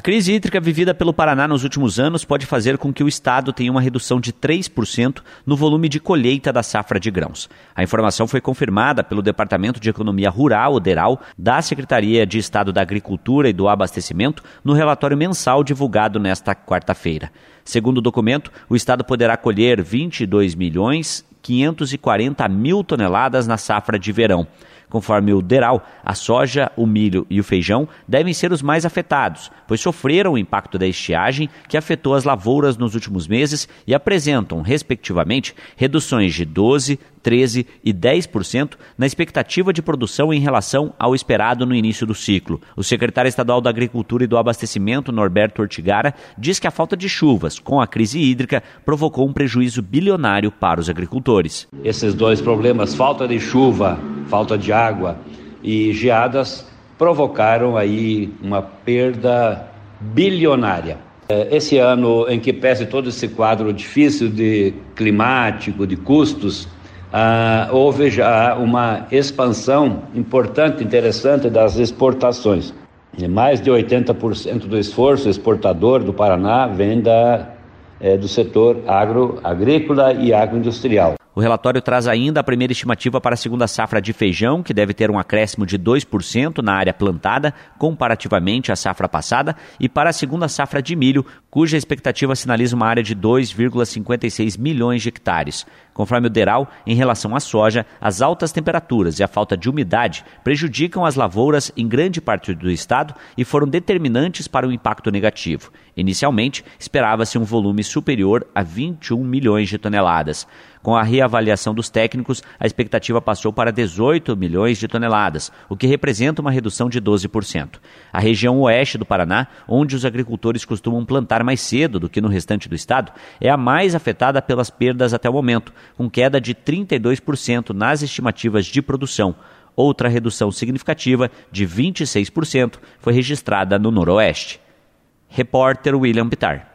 crise hídrica vivida pelo Paraná nos últimos anos pode fazer com que o estado tenha uma redução de 3% no volume de colheita da safra de grãos. A informação foi confirmada pelo Departamento de Economia Rural, o DERAL, da Secretaria de Estado da Agricultura e do Abastecimento, no relatório mensal divulgado nesta quarta-feira. Segundo o documento, o estado poderá colher 22.540.000 toneladas na safra de verão. Conforme o DERAL, a soja, o milho e o feijão devem ser os mais afetados, pois sofreram o impacto da estiagem que afetou as lavouras nos últimos meses e apresentam, respectivamente, reduções de 12%, 13% e 10% na expectativa de produção em relação ao esperado no início do ciclo. O secretário estadual da Agricultura e do Abastecimento, Norberto Ortigara, diz que a falta de chuvas com a crise hídrica provocou um prejuízo bilionário para os agricultores. Esses dois problemas, falta de chuva, falta de água e geadas, provocaram aí uma perda bilionária. Esse ano, em que pese todo esse quadro difícil de climático, de custos, houve já uma expansão importante, interessante das exportações. Mais de 80% do esforço exportador do Paraná vem do setor agrícola e agroindustrial. O relatório traz ainda a primeira estimativa para a segunda safra de feijão, que deve ter um acréscimo de 2% na área plantada, comparativamente à safra passada, e para a segunda safra de milho, cuja expectativa sinaliza uma área de 2,56 milhões de hectares. Conforme o DERAL, em relação à soja, as altas temperaturas e a falta de umidade prejudicam as lavouras em grande parte do estado e foram determinantes para o impacto negativo. Inicialmente, esperava-se um volume superior a 21 milhões de toneladas. Com a reavaliação dos técnicos, a expectativa passou para 18 milhões de toneladas, o que representa uma redução de 12%. A região oeste do Paraná, onde os agricultores costumam plantar mais cedo do que no restante do estado, é a mais afetada pelas perdas até o momento, com queda de 32% nas estimativas de produção. Outra redução significativa, de 26%, foi registrada no Noroeste. Repórter William Pitar.